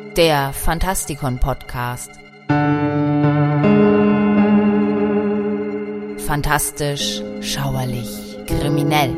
Der Fantastikon-Podcast. Fantastisch, schauerlich, kriminell.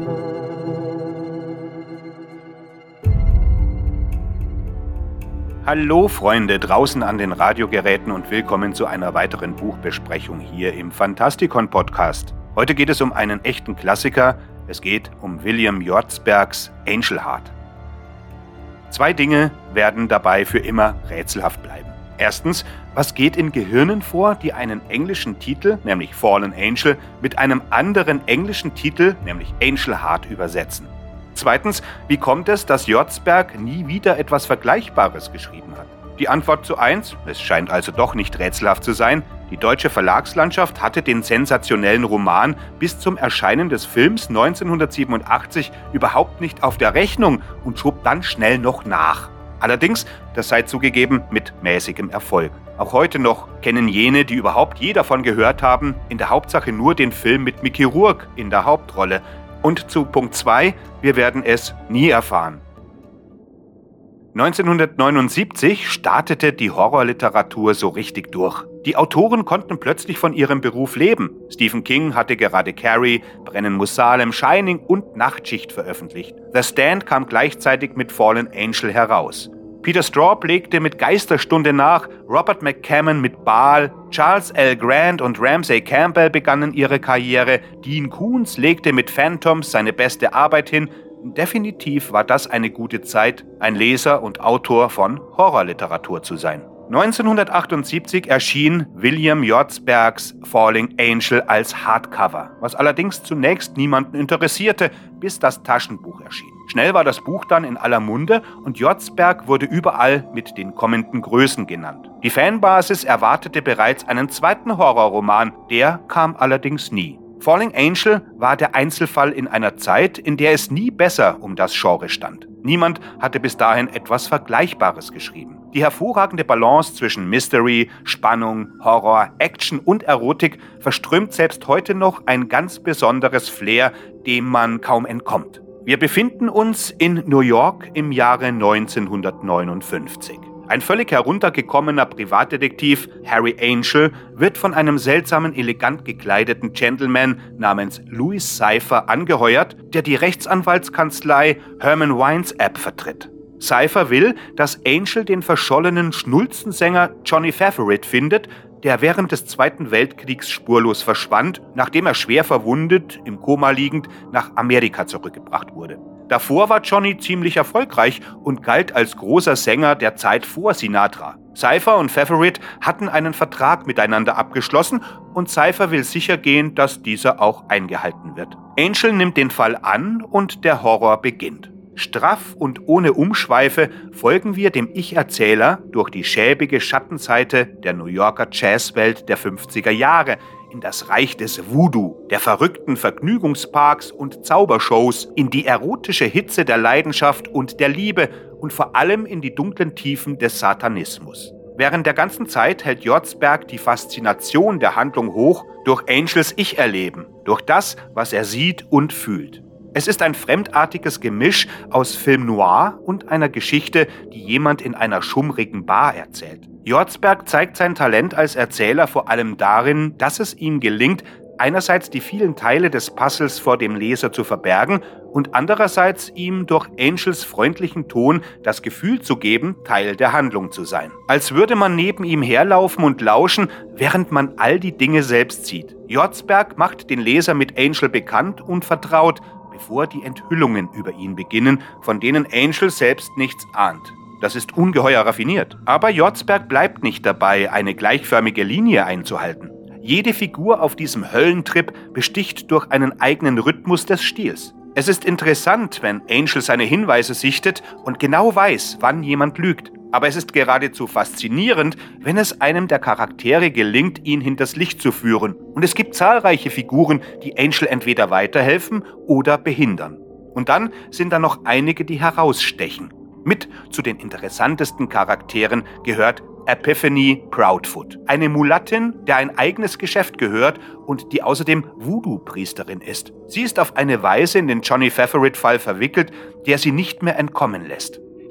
Hallo Freunde draußen an den Radiogeräten und willkommen zu einer weiteren Buchbesprechung hier im Fantastikon-Podcast. Heute geht es um einen echten Klassiker. Es geht um William Hjortsbergs Angel Heart. Zwei Dinge werden dabei für immer rätselhaft bleiben. Erstens, was geht in Gehirnen vor, die einen englischen Titel, nämlich Fallen Angel, mit einem anderen englischen Titel, nämlich Angel Heart, übersetzen? Zweitens, wie kommt es, dass Hjortsberg nie wieder etwas Vergleichbares geschrieben hat? Die Antwort zu eins, es scheint also doch nicht rätselhaft zu sein: Die deutsche Verlagslandschaft hatte den sensationellen Roman bis zum Erscheinen des Films 1987 überhaupt nicht auf der Rechnung und schob dann schnell noch nach. Allerdings, das sei zugegeben, mit mäßigem Erfolg. Auch heute noch kennen jene, die überhaupt je davon gehört haben, in der Hauptsache nur den Film mit Mickey Rourke in der Hauptrolle. Und zu Punkt 2, wir werden es nie erfahren. 1979 startete die Horrorliteratur so richtig durch. Die Autoren konnten plötzlich von ihrem Beruf leben. Stephen King hatte gerade Carrie, Brennen muss Salem, Shining und Nachtschicht veröffentlicht. The Stand kam gleichzeitig mit Fallen Angel heraus. Peter Straub legte mit Geisterstunde nach, Robert McCammon mit Baal, Charles L. Grant und Ramsey Campbell begannen ihre Karriere, Dean Koontz legte mit Phantoms seine beste Arbeit hin. Definitiv war das eine gute Zeit, ein Leser und Autor von Horrorliteratur zu sein. 1978 erschien William Hjortsbergs Falling Angel als Hardcover, was allerdings zunächst niemanden interessierte, bis das Taschenbuch erschien. Schnell war das Buch dann in aller Munde und Hjortsberg wurde überall mit den kommenden Größen genannt. Die Fanbasis erwartete bereits einen zweiten Horrorroman, der kam allerdings nie. Falling Angel war der Einzelfall in einer Zeit, in der es nie besser um das Genre stand. Niemand hatte bis dahin etwas Vergleichbares geschrieben. Die hervorragende Balance zwischen Mystery, Spannung, Horror, Action und Erotik verströmt selbst heute noch ein ganz besonderes Flair, dem man kaum entkommt. Wir befinden uns in New York im Jahre 1959. Ein völlig heruntergekommener Privatdetektiv, Harry Angel, wird von einem seltsamen, elegant gekleideten Gentleman namens Louis Cypher angeheuert, der die Rechtsanwaltskanzlei Herman Wines App vertritt. Cypher will, dass Angel den verschollenen Schnulzensänger Johnny Favorit findet, der während des Zweiten Weltkriegs spurlos verschwand, nachdem er schwer verwundet, im Koma liegend, nach Amerika zurückgebracht wurde. Davor war Johnny ziemlich erfolgreich und galt als großer Sänger der Zeit vor Sinatra. Cypher und Favorit hatten einen Vertrag miteinander abgeschlossen und Cypher will sichergehen, dass dieser auch eingehalten wird. Angel nimmt den Fall an und der Horror beginnt. Straff und ohne Umschweife folgen wir dem Ich-Erzähler durch die schäbige Schattenseite der New Yorker Jazzwelt der 50er Jahre, in das Reich des Voodoo, der verrückten Vergnügungsparks und Zaubershows, in die erotische Hitze der Leidenschaft und der Liebe und vor allem in die dunklen Tiefen des Satanismus. Während der ganzen Zeit hält Hjortsberg die Faszination der Handlung hoch durch Angels Ich-Erleben, durch das, was er sieht und fühlt. Es ist ein fremdartiges Gemisch aus Film noir und einer Geschichte, die jemand in einer schummrigen Bar erzählt. Hjortsberg zeigt sein Talent als Erzähler vor allem darin, dass es ihm gelingt, einerseits die vielen Teile des Puzzles vor dem Leser zu verbergen und andererseits ihm durch Angels freundlichen Ton das Gefühl zu geben, Teil der Handlung zu sein. Als würde man neben ihm herlaufen und lauschen, während man all die Dinge selbst sieht. Hjortsberg macht den Leser mit Angel bekannt und vertraut, bevor die Enthüllungen über ihn beginnen, von denen Angel selbst nichts ahnt. Das ist ungeheuer raffiniert. Aber Hjortsberg bleibt nicht dabei, eine gleichförmige Linie einzuhalten. Jede Figur auf diesem Höllentrip besticht durch einen eigenen Rhythmus des Stils. Es ist interessant, wenn Angel seine Hinweise sichtet und genau weiß, wann jemand lügt. Aber es ist geradezu faszinierend, wenn es einem der Charaktere gelingt, ihn hinters Licht zu führen. Und es gibt zahlreiche Figuren, die Angel entweder weiterhelfen oder behindern. Und dann sind da noch einige, die herausstechen. Mit zu den interessantesten Charakteren gehört Epiphany Proudfoot, eine Mulattin, der ein eigenes Geschäft gehört und die außerdem Voodoo-Priesterin ist. Sie ist auf eine Weise in den Johnny Favorit-Fall verwickelt, der sie nicht mehr entkommen lässt.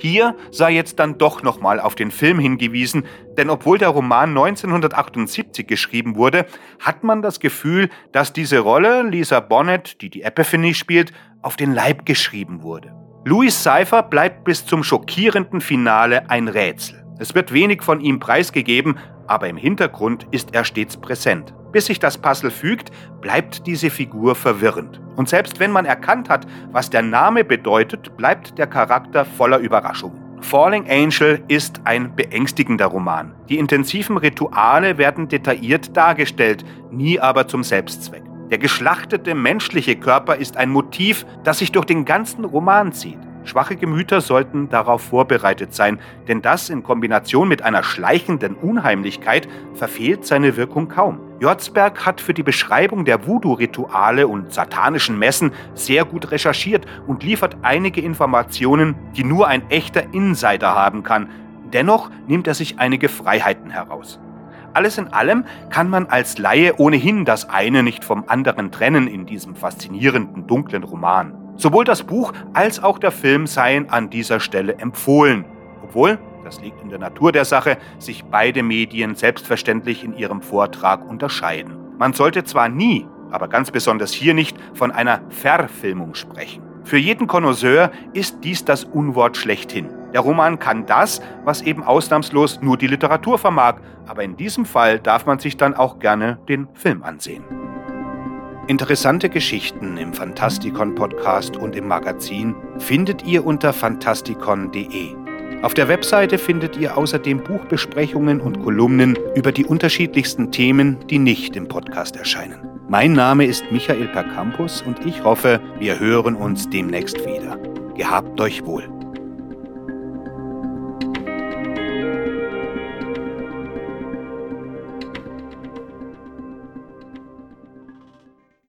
Hier sei jetzt dann doch nochmal auf den Film hingewiesen, denn obwohl der Roman 1978 geschrieben wurde, hat man das Gefühl, dass diese Rolle, Lisa Bonet, die Epiphany spielt, auf den Leib geschrieben wurde. Louis Cypher bleibt bis zum schockierenden Finale ein Rätsel. Es wird wenig von ihm preisgegeben, aber im Hintergrund ist er stets präsent. Bis sich das Puzzle fügt, bleibt diese Figur verwirrend. Und selbst wenn man erkannt hat, was der Name bedeutet, bleibt der Charakter voller Überraschungen. Falling Angel ist ein beängstigender Roman. Die intensiven Rituale werden detailliert dargestellt, nie aber zum Selbstzweck. Der geschlachtete menschliche Körper ist ein Motiv, das sich durch den ganzen Roman zieht. Schwache Gemüter sollten darauf vorbereitet sein, denn das in Kombination mit einer schleichenden Unheimlichkeit verfehlt seine Wirkung kaum. Hjortsberg hat für die Beschreibung der Voodoo-Rituale und satanischen Messen sehr gut recherchiert und liefert einige Informationen, die nur ein echter Insider haben kann. Dennoch nimmt er sich einige Freiheiten heraus. Alles in allem kann man als Laie ohnehin das eine nicht vom anderen trennen in diesem faszinierenden, dunklen Roman. Sowohl das Buch als auch der Film seien an dieser Stelle empfohlen, obwohl, das liegt in der Natur der Sache, sich beide Medien selbstverständlich in ihrem Vortrag unterscheiden. Man sollte zwar nie, aber ganz besonders hier nicht, von einer Verfilmung sprechen. Für jeden Connoisseur ist dies das Unwort schlechthin. Der Roman kann das, was eben ausnahmslos nur die Literatur vermag, aber in diesem Fall darf man sich dann auch gerne den Film ansehen. Interessante Geschichten im Fantastikon-Podcast und im Magazin findet ihr unter fantastikon.de. Auf der Webseite findet ihr außerdem Buchbesprechungen und Kolumnen über die unterschiedlichsten Themen, die nicht im Podcast erscheinen. Mein Name ist Michael Percampus und ich hoffe, wir hören uns demnächst wieder. Gehabt euch wohl.